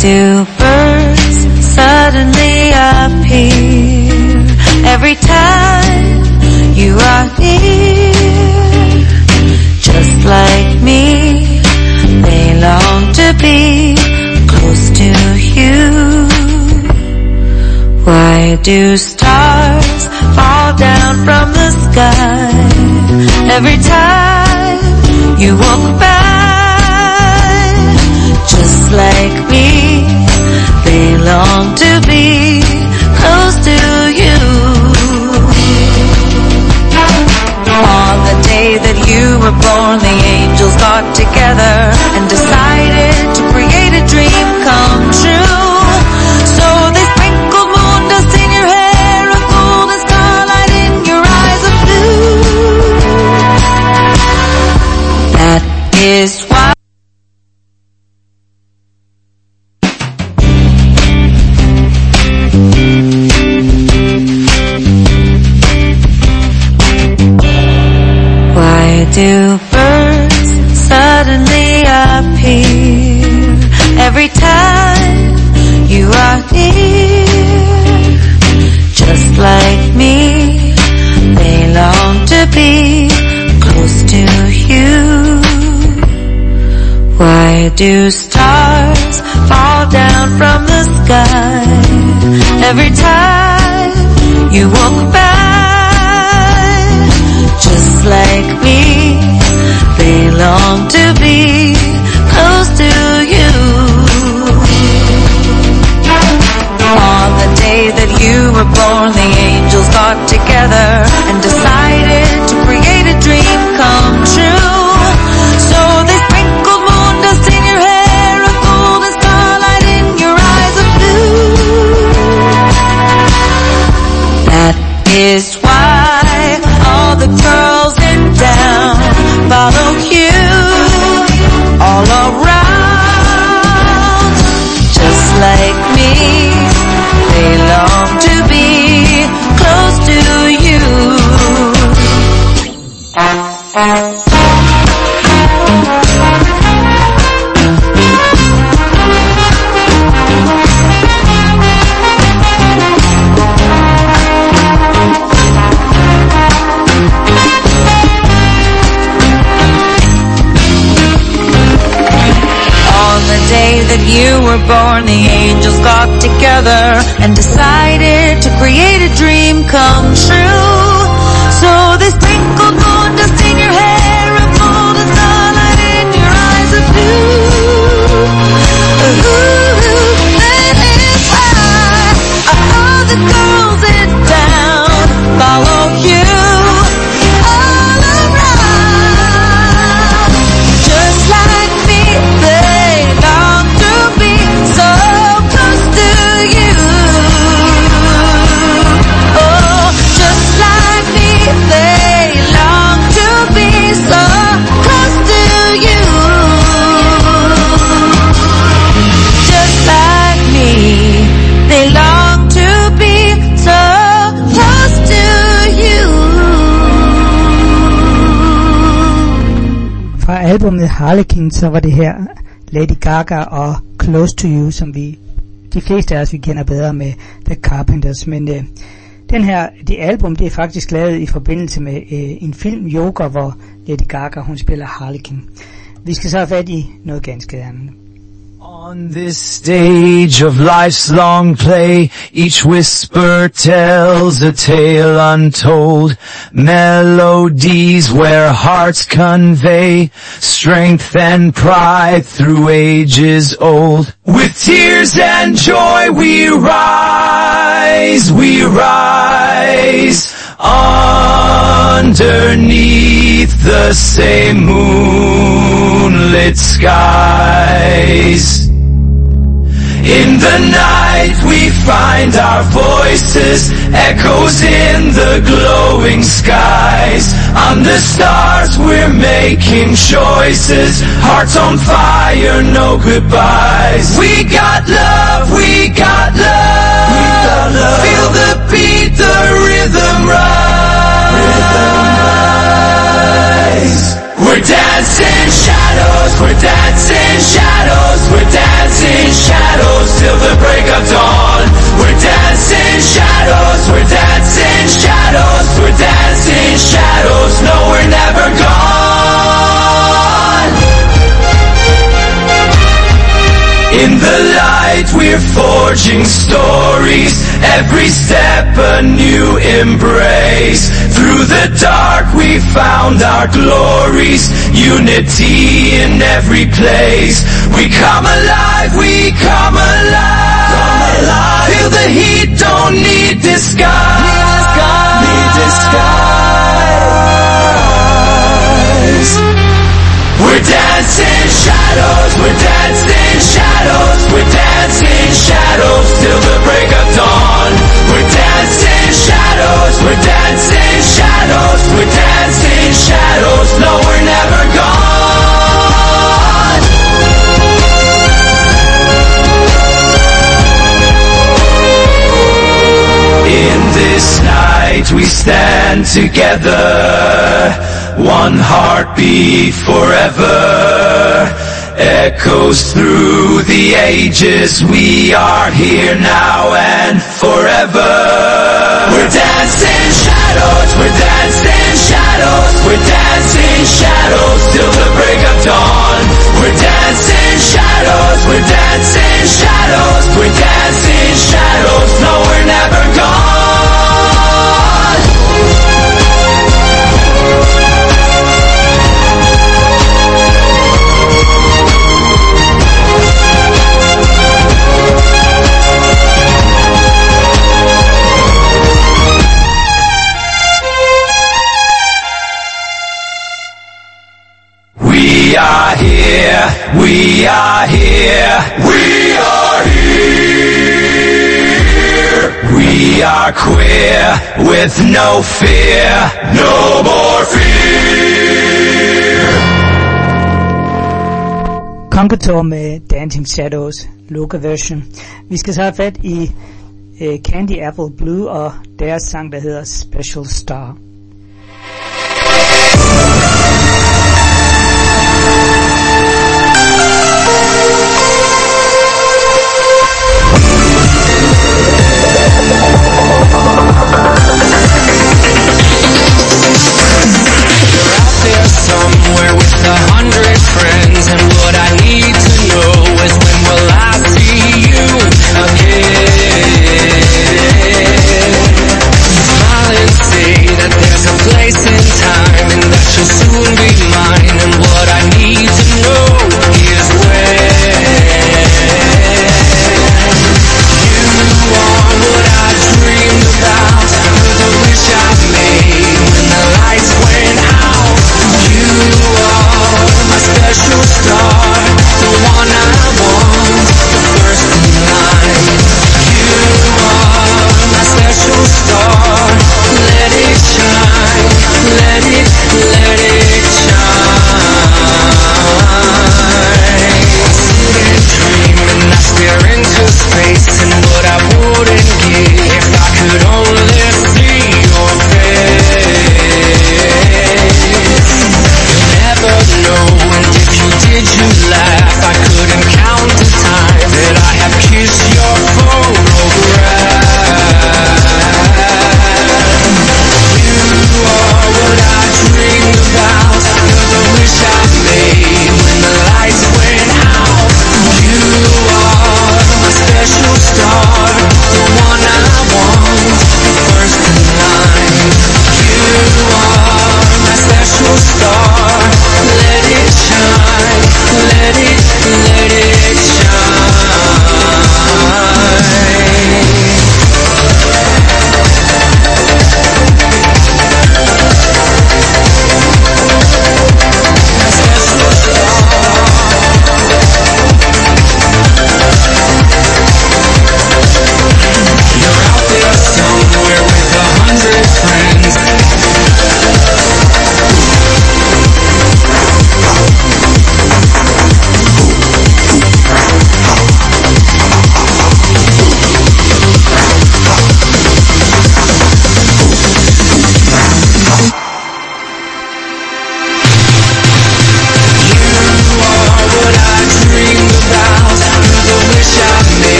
do birds suddenly appear every time you are near? Just like me, they long to be close to you. Why do stars fall down from the sky every time you walk by? Just like me, they long to be close to you. On the day that you were born, the angels got together and decided to create a dream come true. So they sprinkled moon dust in your hair, a golden starlight in your eyes of blue. That is why do birds suddenly appear every time you are near? Just like me, they long to be close to you. Why do stars fall down from the sky every time you walk by? Just like me, they long to be close to you. On the day that you were born, the angels got together and decided to create a dream come true. So they sprinkled moon dust in your hair, a golden starlight in your eyes of blue. That is why all the girls in town follow you all around. Just like me, they long to be close to you. That you were born, the angels got together and decided to create a dream come true. So they sprinkled moon dust in your hair, a golden starlight in your eyes of blue. That is why all the girls in town follow you all around. Just like me, they long to be so close to you. Oh, just like me, they long to be so close to you. Just like me, they long to be so close to you. Fra albumet Harlequin, så var det her Lady Gaga og Close to You, som de fleste af os vi kender bedre med The Carpenters, men det album, det er faktisk lavet i forbindelse med en film, Joker, hvor Lady Gaga, hun spiller Harlequin. Vi skal så have fat i noget ganske andet. On this stage of life's long play, each whisper tells a tale untold. Melodies where hearts convey strength and pride through ages old. With tears and joy we rise underneath the same moonlit skies. In the night we find our voices, echoes in the glowing skies. On the stars we're making choices, hearts on fire, no goodbyes. We got love, we got love, we got love. Feel the beat, the rhythm rise. We're dancing shadows, we're dancing shadows, we're dancing shadows. forging stories, every step a new embrace. Through the dark we found our glories, unity in every place. We come alive, we come alive. Feel the heat, don't need disguise. Need disguise. We're dancing shadows, we're dancing shadows, we're dancing shadows till the break of dawn. We're dancing shadows, we're dancing shadows, we're dancing shadows, no, we're never gone. In this night we stand together, one heartbeat forever, echoes through the ages. We are here now and forever. We're dancing shadows, we're dancing shadows, we're dancing shadows till the break of dawn. We're dancing shadows, we're dancing shadows, we're dancing shadows, no, we're never gone. We are here, we are here, we are here. We are queer with no fear, no more fear. Conqueror med Dancing Shadows, Loka version. Vi skal så have fat i Candy Apple Blue og deres sang, der hedder Special Star. Somewhere with 100 friends, and what I need to know is when will I see you again? Smile and say that there's a place in time, and that you'll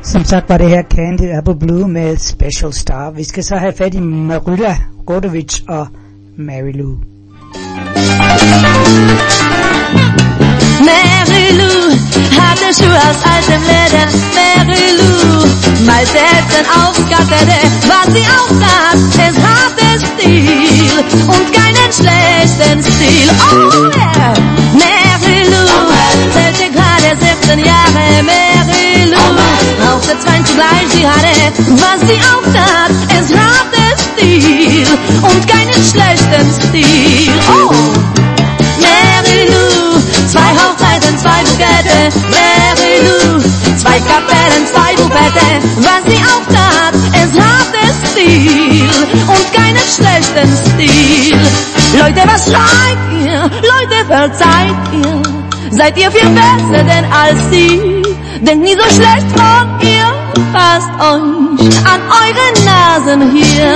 Som sagt var det her Candy Apple Blue med Special Star. Vi skal så have fat i Maryla Rodovich og Mary Lou. Mary Lou hatte Schuhe aus altem Leder. Mary Lou mal selten aufgatterte, was sie auftat, es hatte Stil und keinen schlechten Stil. Oh yeah! Mary Lou zählte gerade 17 Jahre. Mary Lou rauchte 20 gleich, sie hatte, was sie auftat, es hatte Stil und keinen schlechten Stil. Oh! Mary Lou, 2 Hochzeiten, 2 Bukette. Mary Lou, 2 Kapellen, 2 Bukette. Was sie auftat, es hatte Stil und keinen schlechten Stil. Leute, was schreit ihr? Leute, verzeiht ihr? Seid ihr viel besser denn als sie? Denkt nie so schlecht von ihr, passt euch an eure Nasen hier.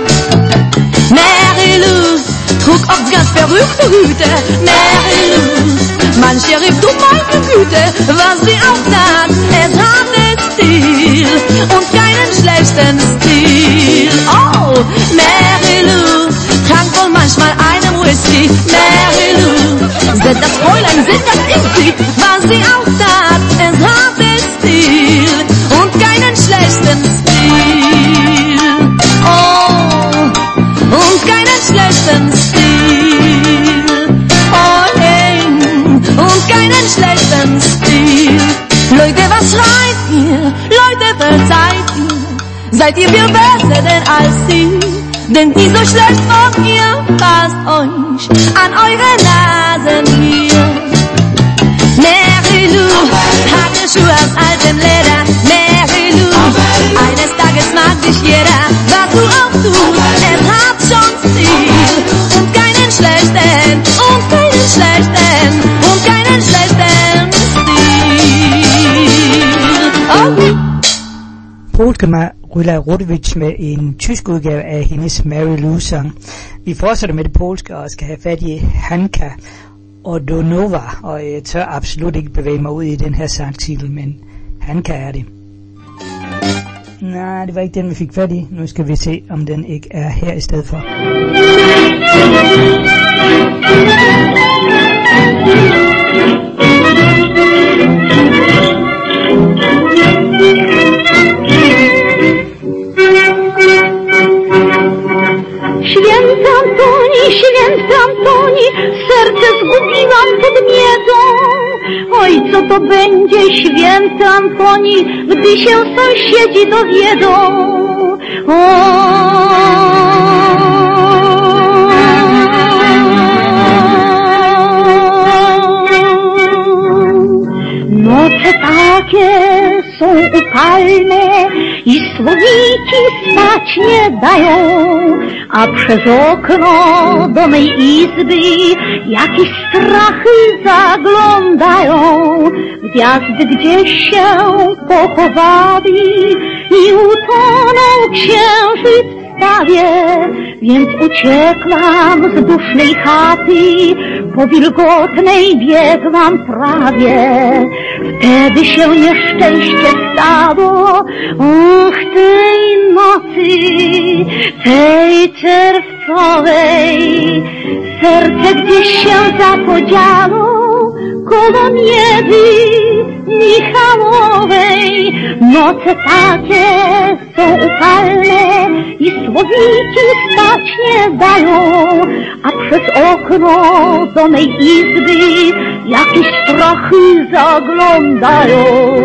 Mary Lou trug oft ganz verrückte Hüte. Mary Lou, manche rief, du meine Güte, was sie auftat, es hatte Stil und keinen schlechten Stil. Oh, Mary Lou trank wohl manchmal einen Whisky. Mary Lou, sind das Fräulein, sind das ist sie, was sie auftat, es hatte Stil und keinen schlechten Stil. Oh, und keinen schlechten Stil. Oh, hey, und keinen schlechten Stil. Leute, was schreit ihr? Leute, verzeiht ihr? Seid ihr viel besser denn als sie? Denkt nie so schlecht von ihr, passt euch an eure Nasen hier. Mary Lou hatte Schuhe aus altem Leder. Mary Lou, eines Tages mag dich jeder, was du auch tust, es hat schon Stil und keinen schlechten, und keinen schlechten, und keinen schlechten Stil. Okay. Polske Maryla Rodovich med en tysk udgave af hendes Mary Lou sang. Vi fortsætter med det polske og skal have fat i Hanka Odonova, og jeg tør absolut ikke bevæge mig ud i den her sangtitel, men Hanka er det. Nej, det var ikke den vi fik fat i. Nu skal vi se om den ikke er her i stedet for. Święty Antoni, serce zgubiłam pod miedą. Oj, co to będzie, święty Antoni, gdy się sąsiedzi dowiedzą. Noce takie są upalne i słowiki spać nie dają, a przez okno do mej izby jakieś strachy zaglądają. Gwiazdy gdzieś się pochowali i utonął księżyc w stawie, więc uciekłam z dusznej chaty, po wilgotnej biegłam prawie. Wtedy się nieszczęście stało, och, tej nocy, tej czerwcowej. Serce gdzieś się zapodziało koło Miewy Michałowej. Noce takie są upalne i słowiki spać nie dają, a przez okno do mej izby jakieś strachy zaglądają.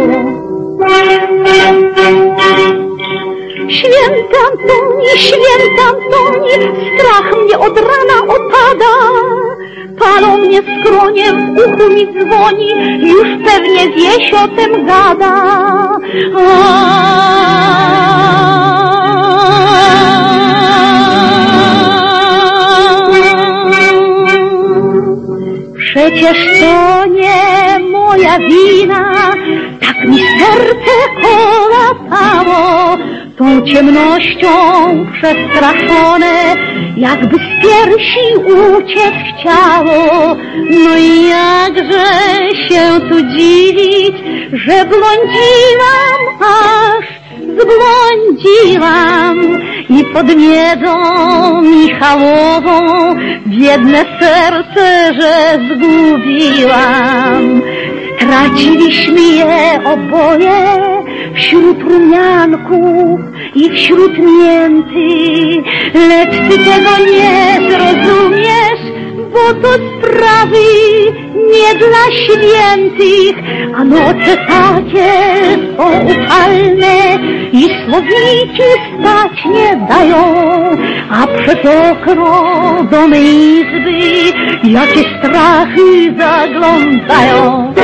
Święty Antoni, strach mnie od rana opada. Palą mnie skronie, w uchu mi dzwoni, już pewnie wieś o tym gada. Przecież to nie moja wina, tak mi serce kolatało. Tą ciemnością przestraszone, jakby z piersi uciec chciało. No i jakże się tu dziwić, że błądziłam aż zbłądziłam i pod miedą Michałową biedne serce, że zgubiłam. Straciliśmy je oboje wśród rumianków i wśród mięty, lecz ty tego nie zrozumiesz, bo to sprawy nie dla świętych, a noce takie są upalne i słowniki spać nie dają, a przez okno do mej izby jakieś strachy zaglądają.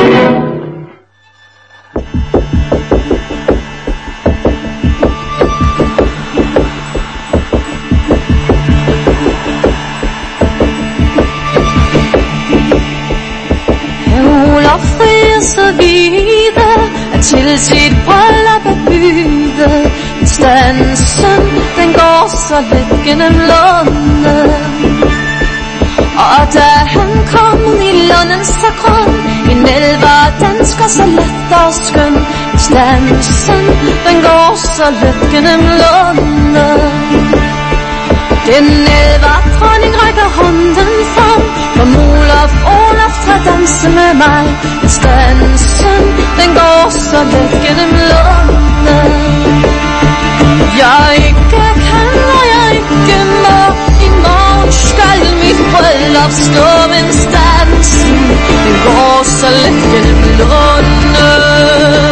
Videre til sit bryllup og byde. Stansen, den går så let gennem Lunden. Og da han kom i Lunden så grøn, en elver dansker så let og skøn. Stansen, den går så let gennem Lunden. Den elver dronning rækker hånden frem, for Olaf træder danse med mig. Stansen, den går så let gennem Lunden. Jeg ikke kan, og jeg ikke må, i morgen skal mit bryllup stå. Men stansen, den går så let gennem Lunden.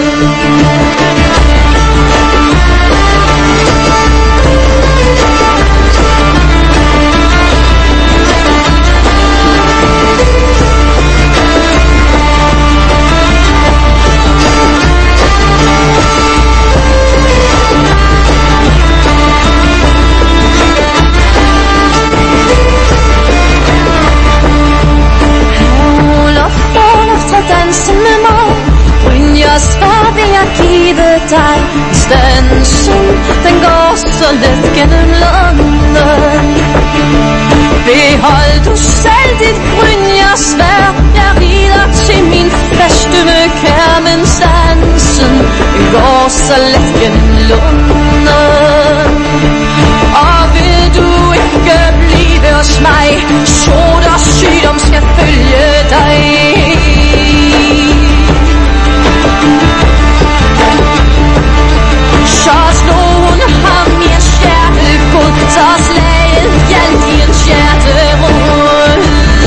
Svar vil jeg give dig. Stansen, den går så let gennem Lunden. Behold du selv dit brynjersværd, jeg rider til min feste med kær. Men stansen, den går så let gennem Lunden. Og vil du ikke blive hos mig, sod og sygdom skal følge dig. Så slog ham i en hjertegod, så slaget hjalp i en hjerterod.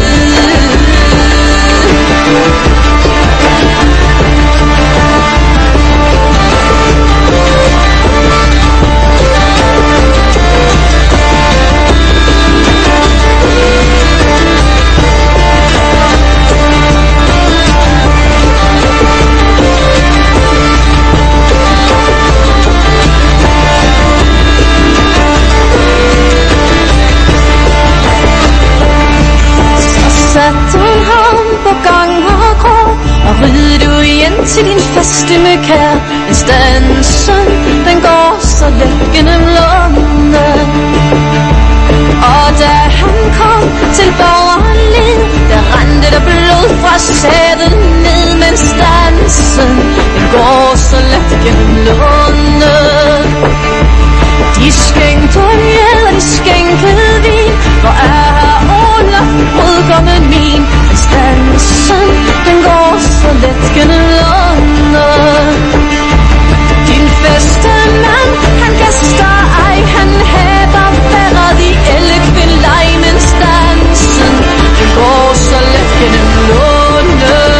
Til din feste med kær. Stansen, den går så let gennem Lunden. Og da han kom til borgerled, der rendte der blod fra sædet ned. Men stansen, den går så let gennem Lunden. De skænkte øl og de skænkede vin. Hvor er her Olaf, brudgommen min? Men stansen, den går så let gennem Lunden. Din festemand, han gæster ej, han hader færre de elkvindlej. Men stansen, den går så let gennem Lunden.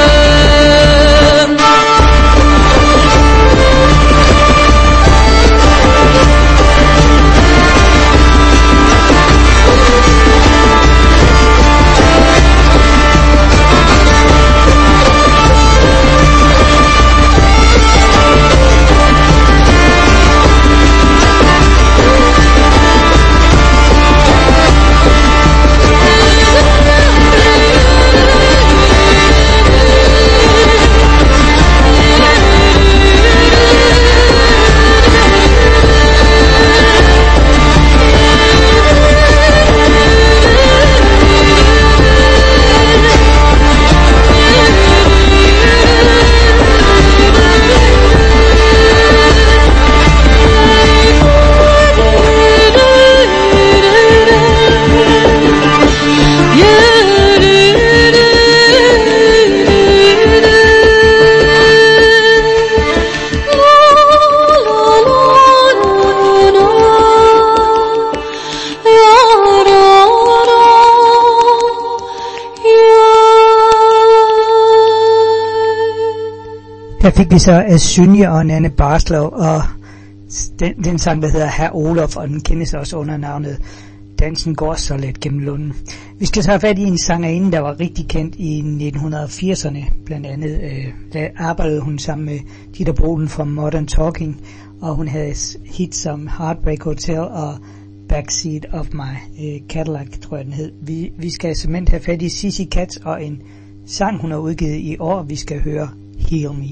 der fik vi så Synje og Nanne Barslow, og den sang, der hedder Herr Olof, og den kendes også under navnet Dansen går så let gennem Lunden. Vi skal så have fat i en sangerinde, der var rigtig kendt i 1980'erne. Blandt andet der arbejdede hun sammen med Dieter Bohlen fra Modern Talking, og hun havde hits som Heartbreak Hotel og Backseat of My Cadillac, tror jeg den hed. Vi skal simpelthen have fat i Cici Catz og en sang, hun har udgivet i år. Vi skal høre Heal Me.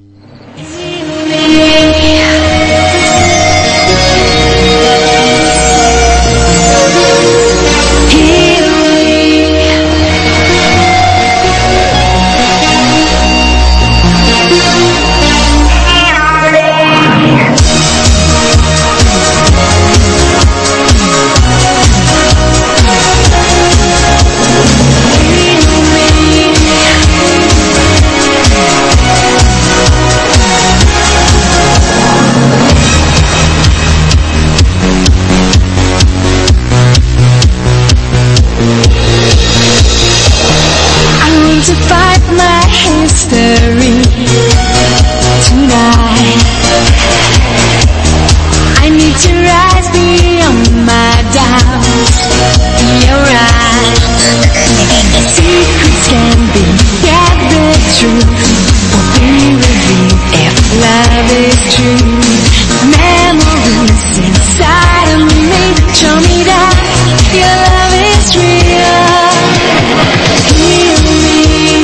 To fight my history tonight. I need to rise beyond my doubts. You're right. Secrets can be gathered, truth will be revealed if love is true. Memories inside of me show me that your love is real. Heal me.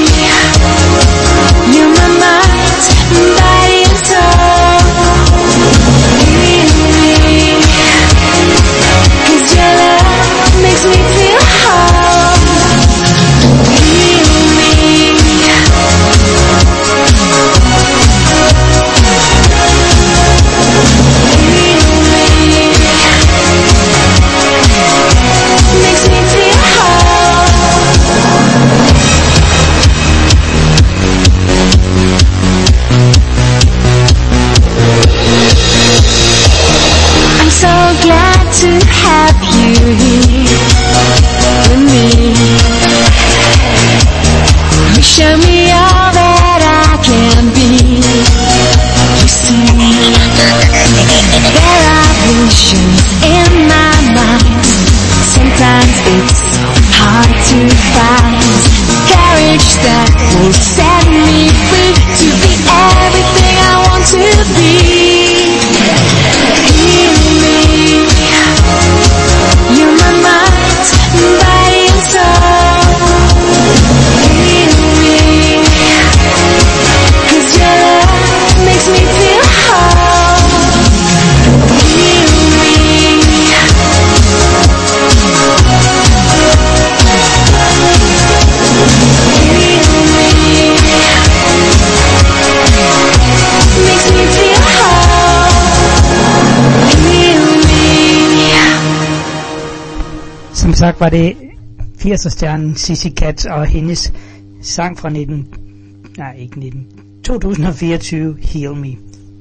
You're my mind, body and soul. Heal me, 'cause your love makes me feel whole. Heal me. Heal me. Makes me feel whole. I'm so glad to have you here with me. You show me all that I can be. You see, there are visions in my mind. Sometimes it's so hard to find courage that will set me free to be everything I want to be. Heal me. You're my mind, body and soul. Heal me, 'cause your love makes me feel whole. Heal me. Heal me. Makes me feel whole. Heal me. Som sagt var det 80'er-stjernen Cici Catz og hendes sang fra 2024, Heal Me.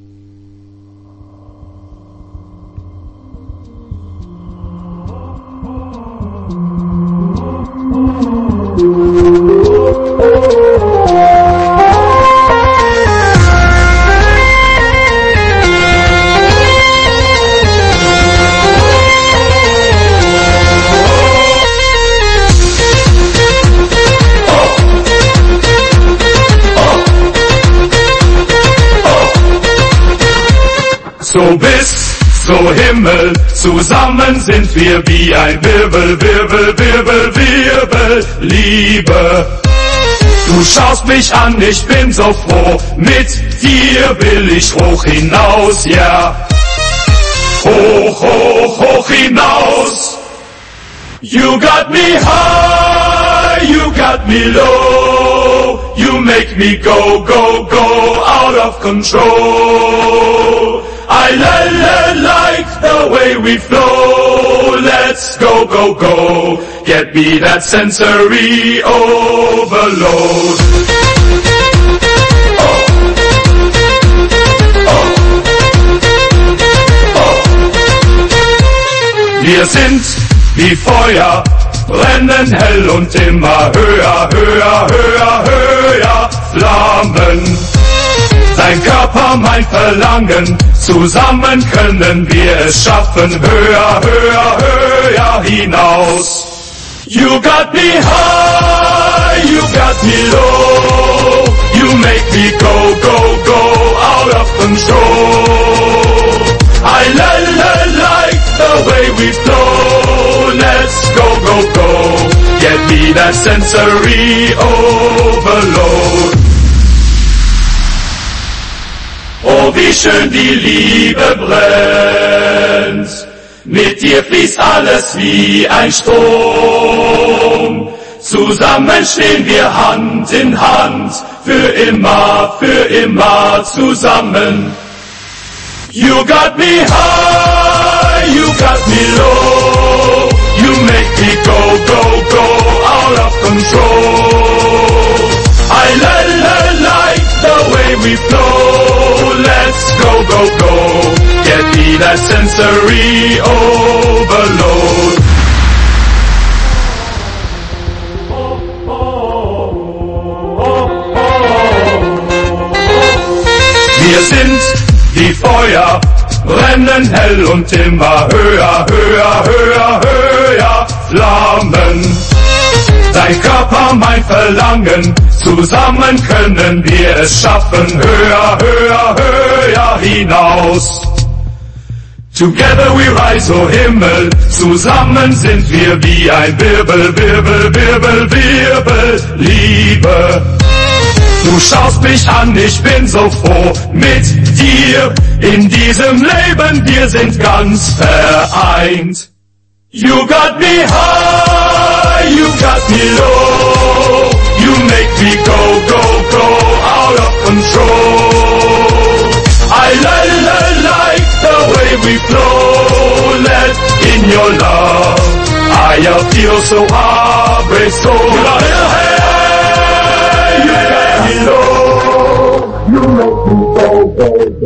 So bis zum Himmel, zusammen sind wir wie ein Wirbel, Wirbel, Wirbel, Wirbel, Liebe. Du schaust mich an, ich bin so froh, mit dir will ich hoch hinaus, ja. Hoch, hoch, hoch hinaus. You got me high, you got me low. You make me go, go, go out of control. I like the way we flow. Let's go, go, go. Get me that sensory overload. Oh. Oh. Oh. Wir sind wie Feuer, brennen hell und immer höher, höher, höher, höher, Flammen. Dein Körper, mein Verlangen, zusammen können wir es schaffen, höher, höher, höher hinaus. You got me high, you got me low, you make me go, go, go, out of control. I like the way we flow, let's go, go, go, get me that sensory overload. Oh, wie schön die Liebe brennt, mit dir fließt alles wie ein Strom. Zusammen stehen wir Hand in Hand, für immer zusammen. You got me high, you got me low, you make me go, go, go, out of control. I like the way we flow, let's go, go, go, get me that sensory overload. Wir sind wie Feuer, brennen hell und immer höher, höher, höher, höher flammen. Dein Körper, mein Verlangen, zusammen können wir es schaffen, höher, höher, höher hinaus. Together we rise, oh Himmel, zusammen sind wir wie ein Wirbel, Wirbel, Wirbel, Wirbel, Liebe. Du schaust mich an, ich bin so froh mit dir, in diesem Leben, wir sind ganz vereint. You got me high, you got me low, you make me go, go, go, out of control. I like the way we flow, let in your love, I feel so heartbreak, so hey, you got me low, you make me go, go, go.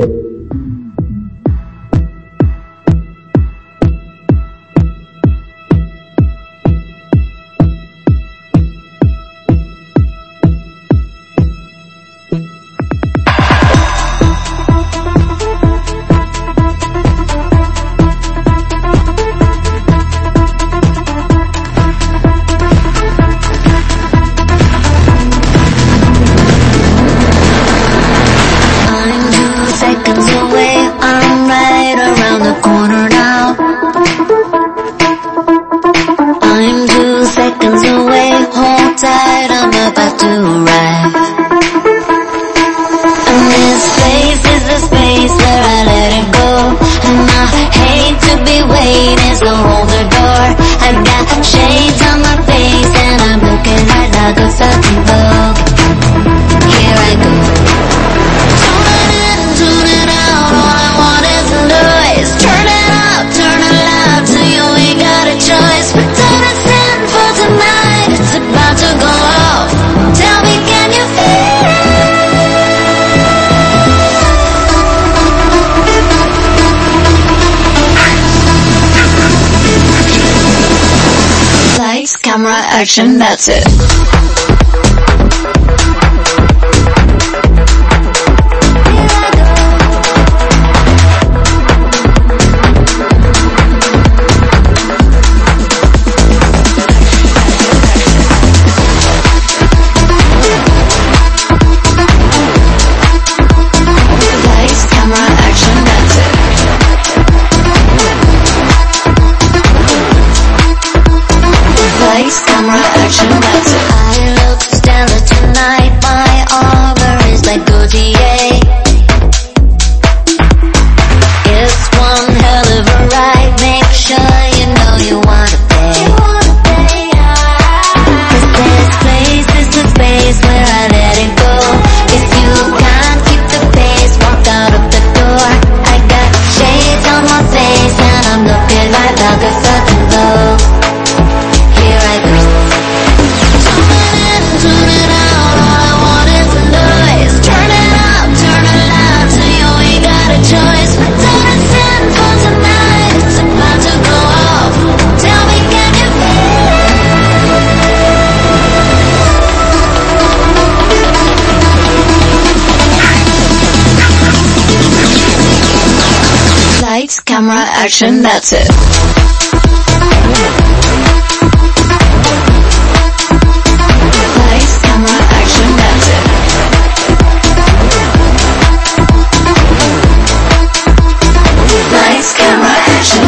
Camera, action, that's it. Lights, camera, action, that's it. Lights, camera, action, that's it. camera, action, that's it. Lights, camera, action, that's it. Lights, camera, action.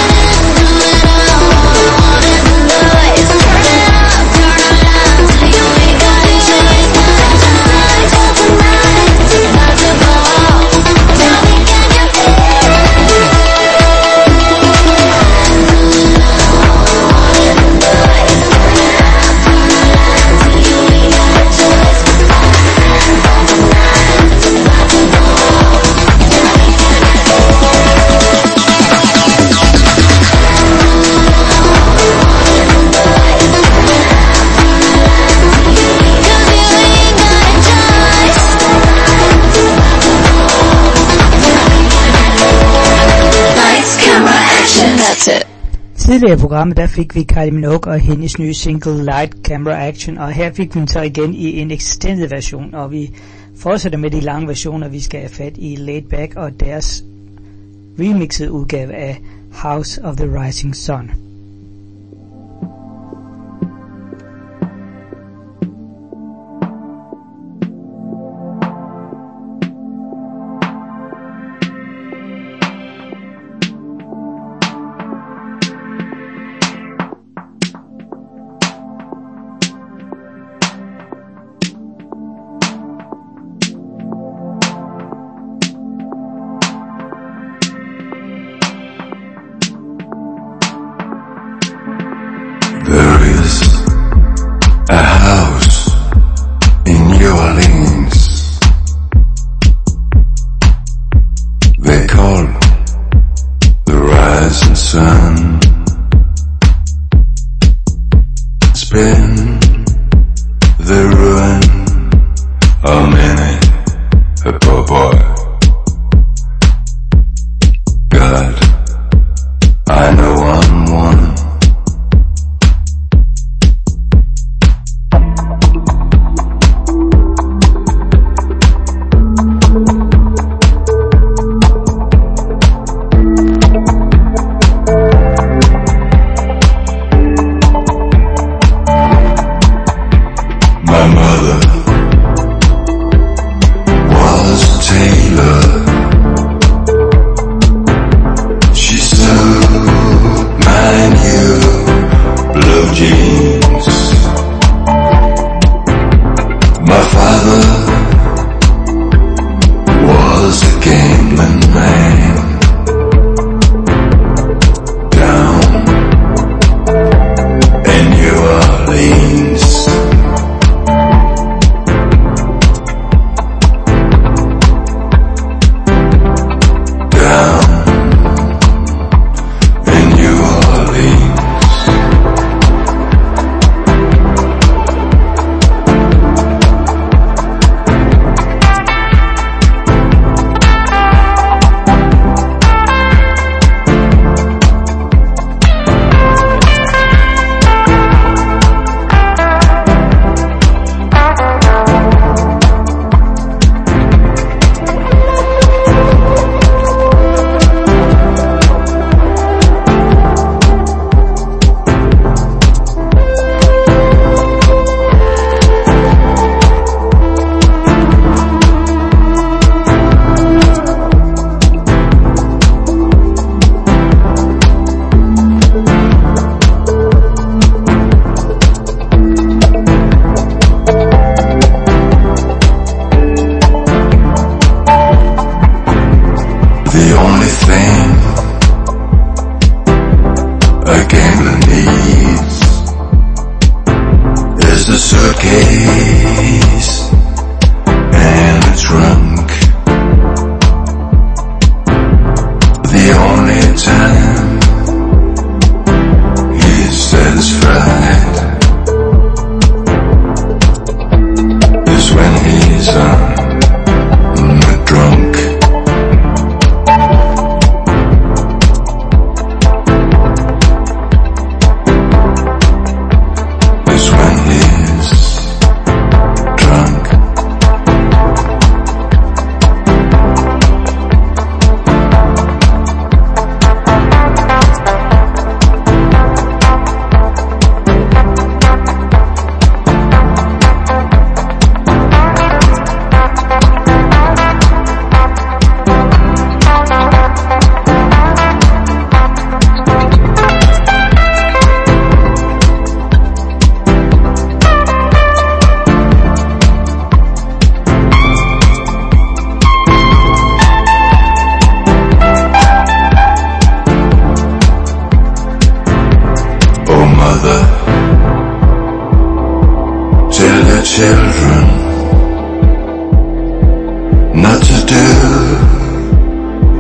Tidligere i programmet, der fik vi Kylie Minogue og hendes nye single Light Camera Action, og her fik vi den så igen i en extended version, og vi fortsætter med de lange versioner. Vi skal have fat i Laid Back og deres remixede udgave af House of the Rising Sun.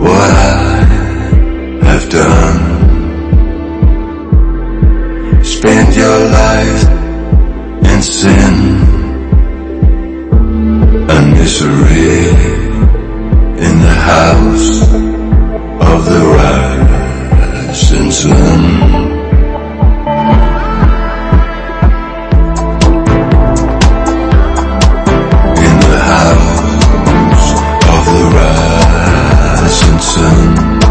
what I have done. Spend your life in sin and misery in the house of the rising sun. In the house of the rising sun.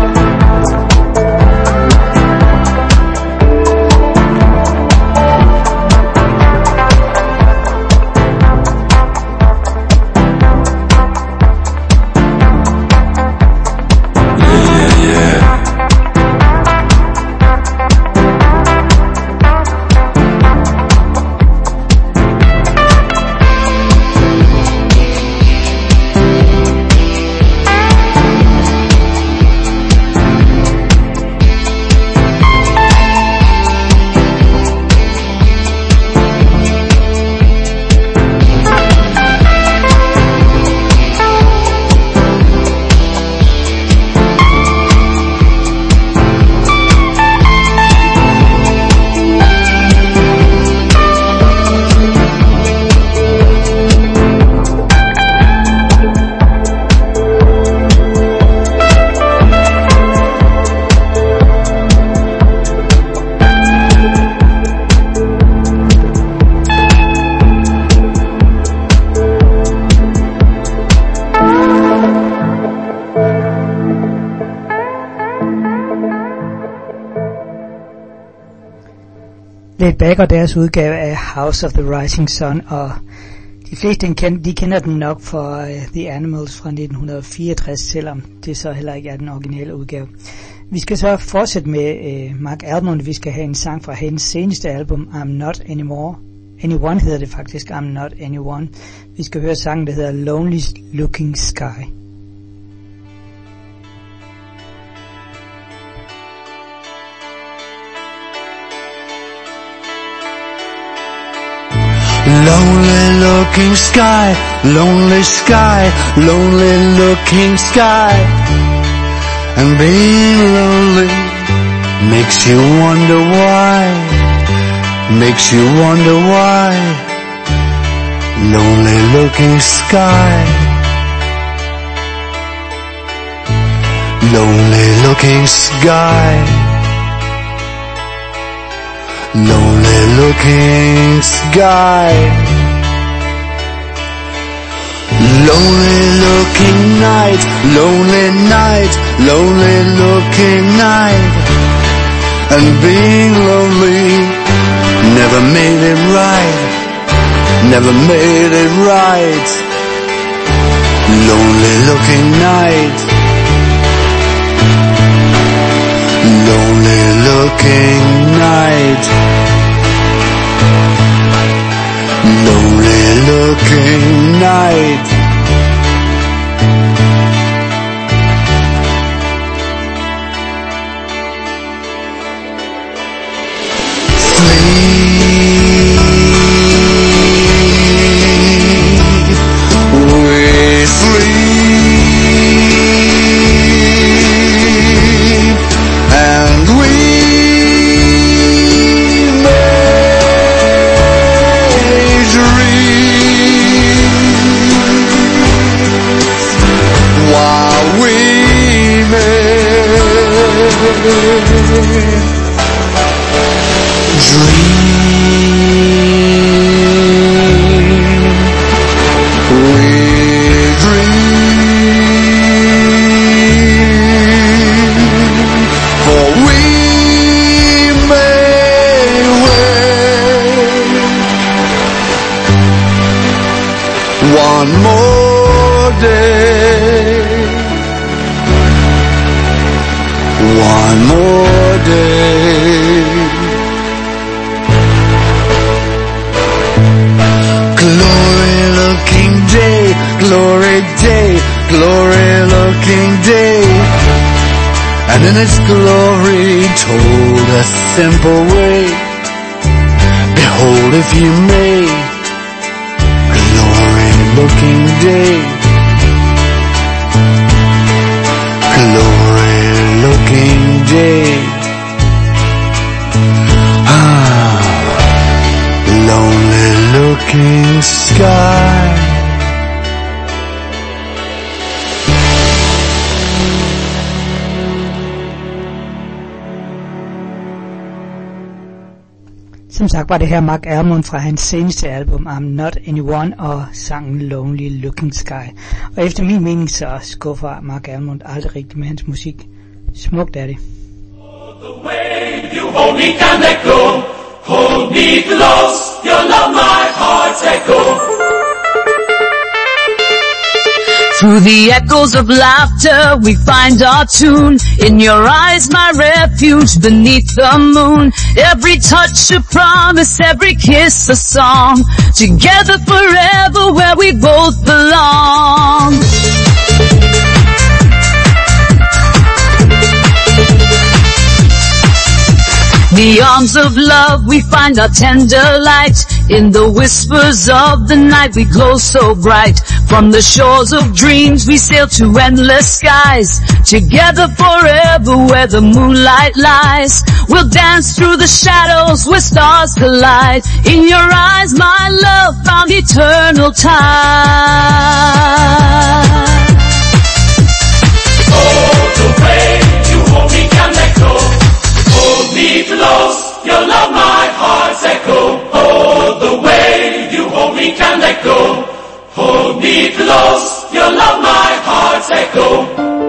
Laid Back og deres udgave af House of the Rising Sun, og de fleste de kender den nok for The Animals fra 1964, selvom det så heller ikke er den originale udgave. Vi skal så fortsætte med Mark Almond. Vi skal have en sang fra hendes seneste album, I'm Not Anymore. Anyone hedder det faktisk, I'm Not Anyone. Vi skal høre sangen, der hedder Lonely Looking Sky. Lonely looking sky, lonely sky, lonely looking sky. And being lonely makes you wonder why, makes you wonder why. Lonely looking sky, lonely looking sky. Lonely looking sky. Lonely looking night, lonely night, lonely looking night. And being lonely never made it right, never made it right. Lonely looking night, lonely looking night, lonely looking night. One more day, one more day. Glory looking day, glory day, glory looking day. And in its glory told a simple way, behold if you may, glory looking day, glory-looking day. Lonely-looking sky. Som sagt var det her Mark Almond fra hans seneste album I'm Not Anyone og sangen Lonely Looking Sky. Og efter min mening så skuffer Mark Almond aldrig rigtigt med hans musik. Smukt er det. The way you hold me can't let go. Hold me close, your love my heart's echo. Through the echoes of laughter we find our tune. In your eyes my refuge beneath the moon. Every touch a promise, every kiss a song. Together forever where we both belong. The arms of love, we find our tender light. In the whispers of the night, we glow so bright. From the shores of dreams, we sail to endless skies. Together forever where the moonlight lies. We'll dance through the shadows where stars collide. In your eyes, my love found eternal time. Oh, the way you hold me can't let go. Hold me close, your love my heart's echo. Oh, the way you hold me can't let go. Hold me close, your love my heart's echo.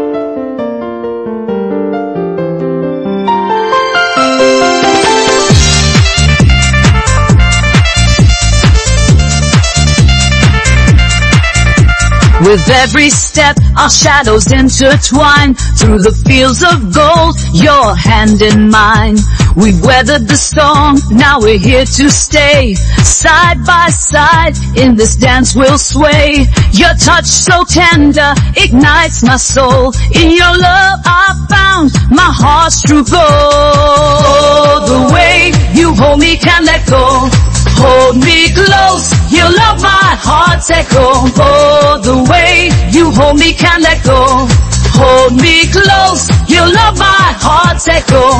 With every step, our shadows intertwine. Through the fields of gold, your hand in mine. We've weathered the storm, now we're here to stay. Side by side, in this dance we'll sway. Your touch so tender, ignites my soul. In your love I found my heart's true goal. The way you hold me can't let go. Hold me close, your love my heart's echo. Oh, the way you hold me can't let go. Hold me close, your love my heart's echo.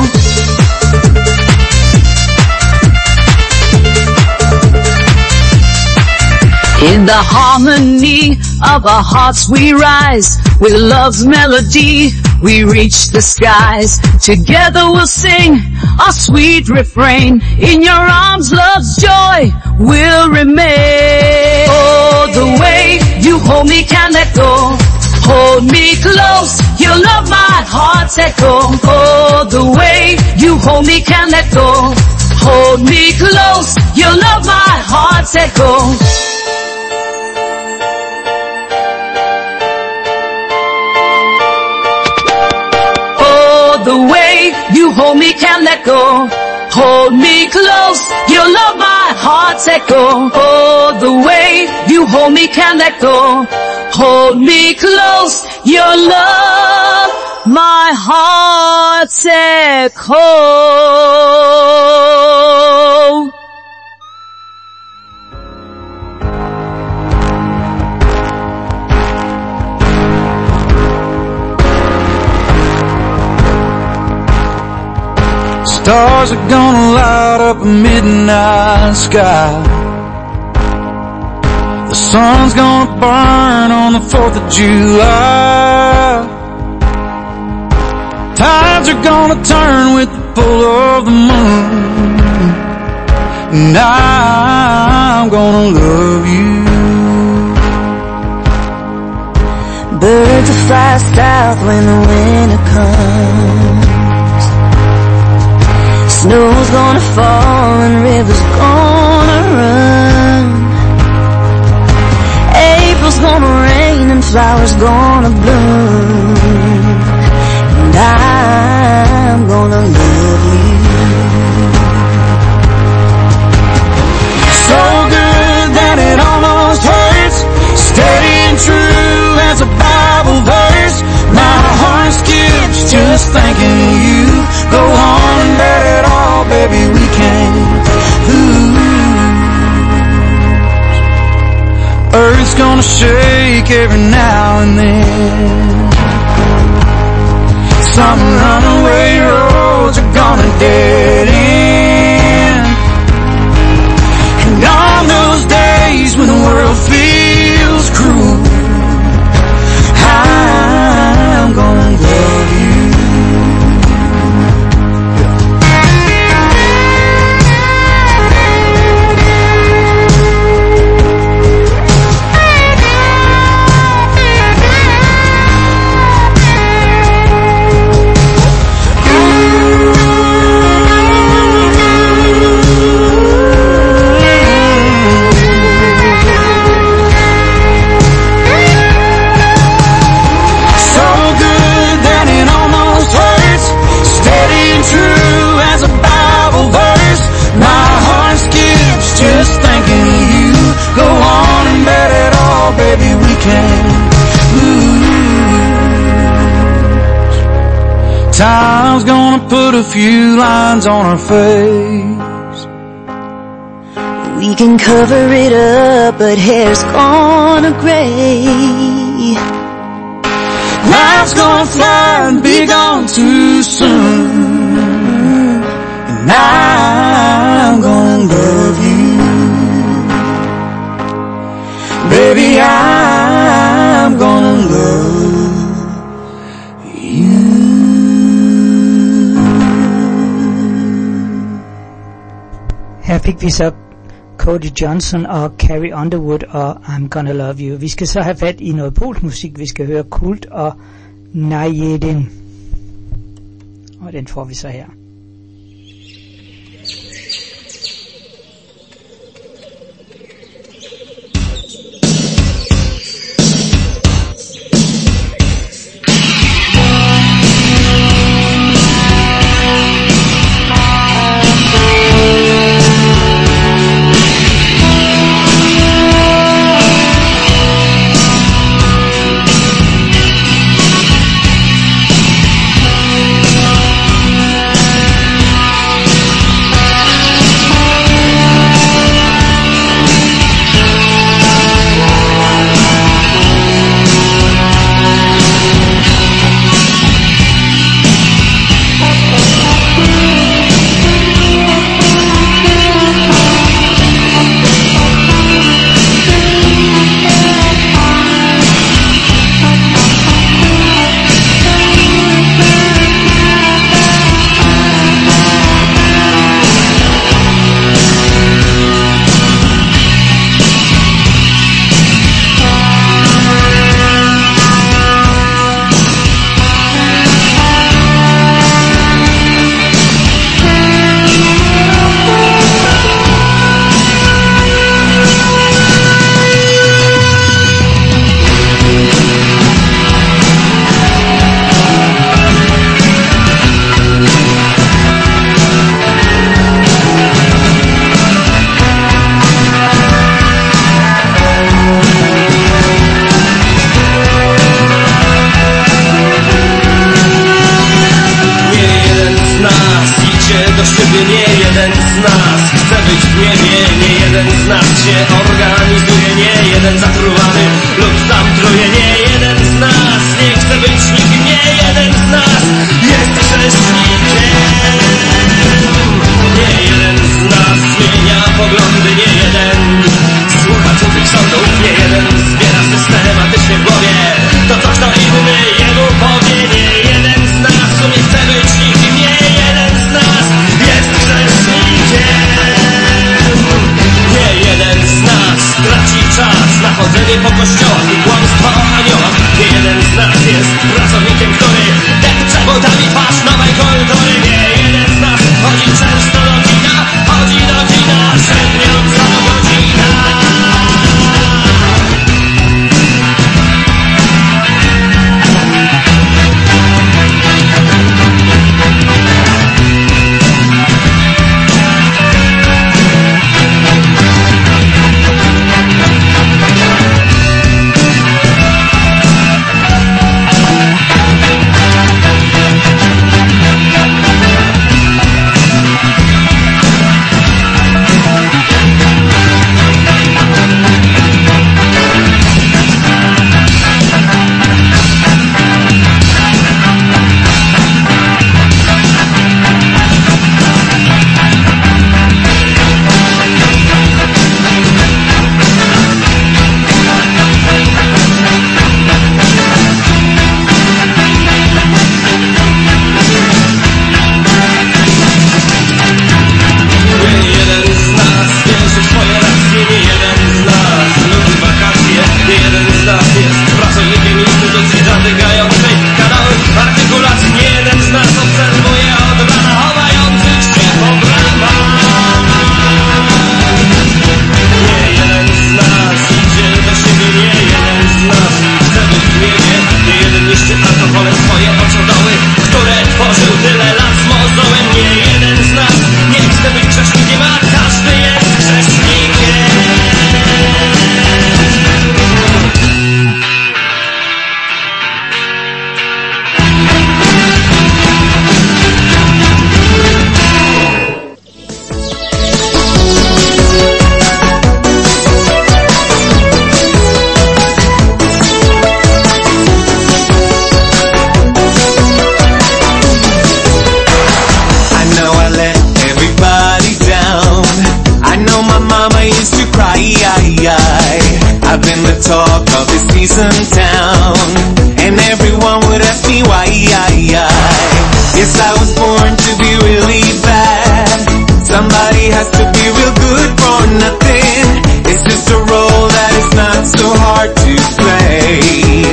In the harmony of our hearts we rise. With love's melody we reach the skies. Together we'll sing our sweet refrain. In your arms love's joy will remain. Oh, the way you hold me can't let go. Hold me close, your love my heart's echo. Oh, the way you hold me can't let go. Hold me close, your love my heart's echo. The way you hold me can't let go. Hold me close, your love my heart's echo. Oh, the way you hold me can't let go. Hold me close, your love my heart's echo. Stars are gonna light up a midnight sky. The sun's gonna burn on the 4th of July. Tides are gonna turn with the pull of the moon. And I'm gonna love you. Birds will fly south when the winter comes. Snow's gonna fall and rivers gonna run. April's gonna rain and flowers gonna bloom. And I'm gonna love you. So good that it almost hurts. Steady and true as a Bible verse. My heart skips just thinking of you. Go on and let it all, baby, we can't lose. Earth's gonna shake every now and then. some runaway roads are gonna dead end. And on those days when the world feels cruel, I'm gonna love you. Baby, we can lose. Time's gonna put a few lines on our face. We can cover it up, but hair's gonna gray. Life's gonna fly and be gone too soon. And I'm gonna love you. Baby, I'm gonna love you. Her fik vi så Cody Johnson og Carrie Underwood og I'm Gonna Love You. Vi skal så have fat i noget polsk musik. Vi skal høre Kult og Najedin. Og den får vi så her. tyle lat, może we mnie jeden z nas nie chce być grzesznikiem, a każdy jest grzesznikiem. I've been the talk of this decent town, and everyone would ask me why. Yes, I was born to be really bad. Somebody has to be real good for nothing. It's just a role that is not so hard to play.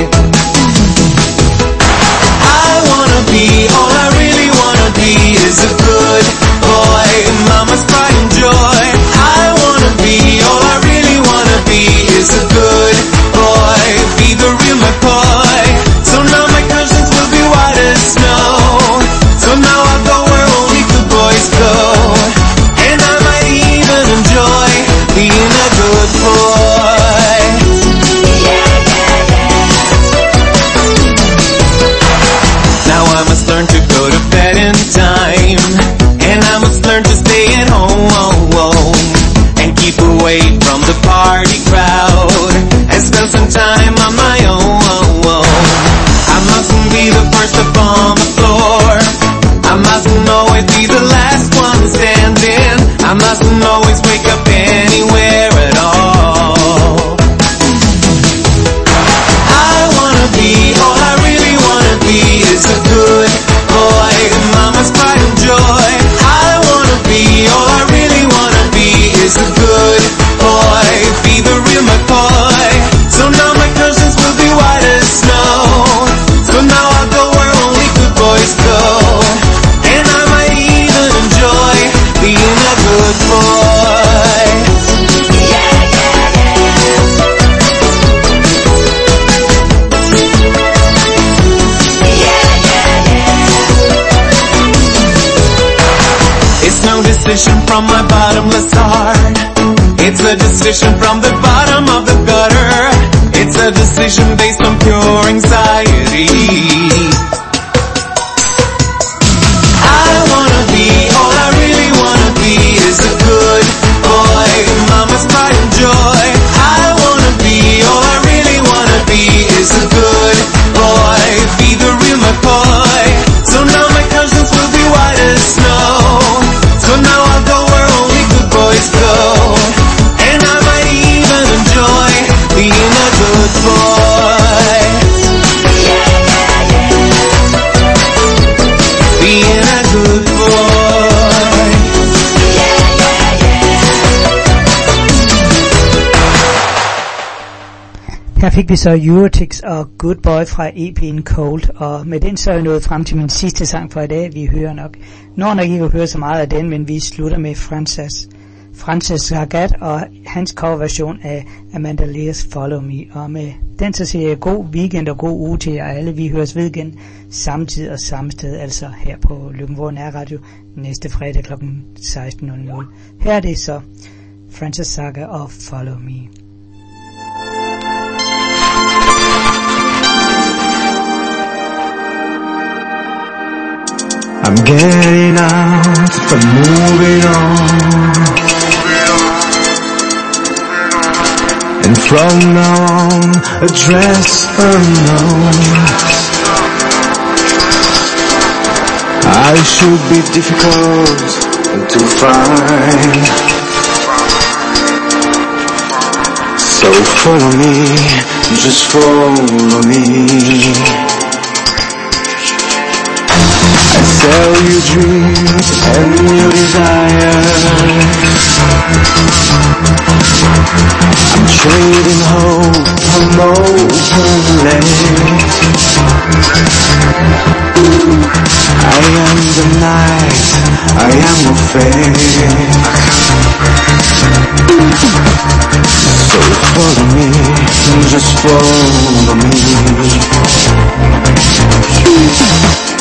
I wanna be, all I really wanna be is a good boy, mama's pride and joy. I wanna be, all I really wanna be is a good boy, be the real McCoy. So now my conscience will be white as snow. So now I'll go where only good boys go, and I might even enjoy being a good boy. Now I must learn to go to bed in time, and I must learn to stay at home and keep away from the party crowd and spend some time on my own. I mustn't be the first up on the floor. I mustn't always be the last one standing. I mustn't always wake up anywhere at all. I wanna be, all I really wanna be is a good boy, mama's pride and joy. I wanna be, all I really wanna be is a good boy, be the real McCoy. So now my conscience will be white as snow. So now I'll go where only good boys go, and I might even enjoy being a good boy. It's no decision from my bottomless heart. It's a decision from the bottom of the gutter. It's a decision based on pure anxiety. I wanna be, all I really wanna be is a good boy, mama's pride and joy. I wanna be, all I really wanna be is a good boy, be the real McCoy. So now my conscience will be white as snow. So now I'll go where only good boys go, and I might even enjoy being a good boy. Being a good boy. Her fik vi så Eurotix og Good Boy fra EP'en Cold, og med den så er jeg nået frem til min sidste sang for i dag. Vi hører når nok ikke at høre så meget af den, men vi slutter med Frances Zagat og hans coverversion af Amanda Lear's Follow Me. Og med den så siger jeg god weekend og god uge til jer alle. Vi høres ved igen samme tid og samme sted, altså her på Løkkenborg Nærradio næste fredag kl. 16.00. Her er det så Frances Zagat og Follow Me. I'm getting out, but moving on. And from now on, address unknown. I should be difficult to find. So follow me, just follow me. I sell you dreams and your desires. I'm trading hope for molten lead. I am the night, I am your fate. So follow me, just follow me.